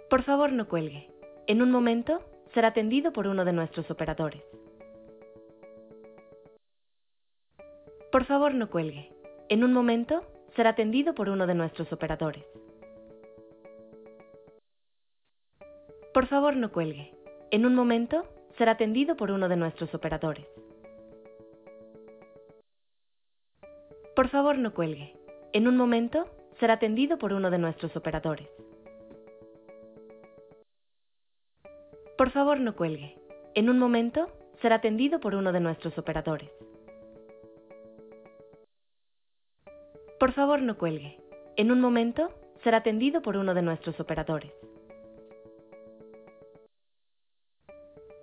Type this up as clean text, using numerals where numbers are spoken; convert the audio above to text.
Por favor, no cuelgue. En un momento será atendido por uno de nuestros operadores. Por favor, no cuelgue. En un momento será atendido por uno de nuestros operadores. Por favor, no cuelgue. En un momento será atendido por uno de nuestros operadores. Por favor, no cuelgue. En un momento será atendido por uno de nuestros operadores. Por favor, no cuelgue. En un momento será atendido por uno de nuestros operadores. Por favor, no cuelgue. En un momento será atendido por uno de nuestros operadores.